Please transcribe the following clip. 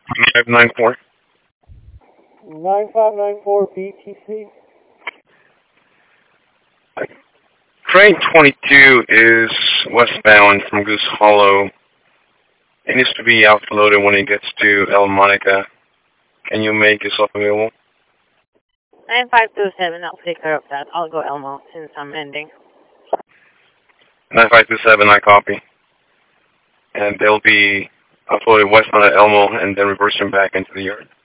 594. 9594 BTC. Train 22 is westbound from Goose Hollow. It needs to be outloaded when it gets to El Monica. Can you make yourself available? 9527, I'll take care of that. I'll go Elmo since I'm ending. 9527, I copy. And they'll be uploaded westbound at Elmo and then reversing back into the yard.